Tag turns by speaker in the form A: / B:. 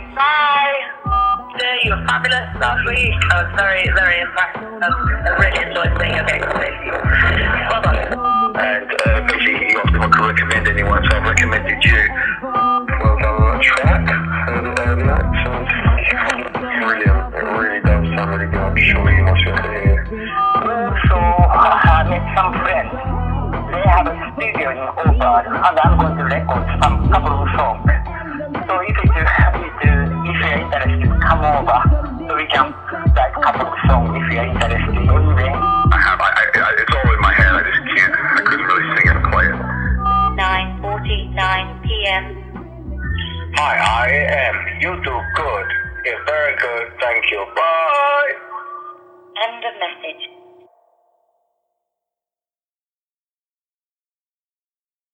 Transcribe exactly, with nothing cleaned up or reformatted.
A: Bye. You're fabulous, lovely. I was very, very impressed. I really enjoyed seeing your game today. Well done.
B: And uh, basically, you asked if I could recommend anyone, so I've recommended you. Well done on that track. Heard it earlier. It sounds brilliant. It really does sound really good. I'm sure you must have heard it.
C: So I met some friends. They have a studio in Oakland, and I'm going to record some couple of songs. So if you if you if you're interested, come over so we can write a couple of songs if you're interested. Anyway.
B: I have. I, I, I, it's all in my head. I just can't. I couldn't really sing it and play it.
D: nine forty-nine p.m.
B: Hi, I am. You do good. You're very good. Thank you. Bye.
D: End of message.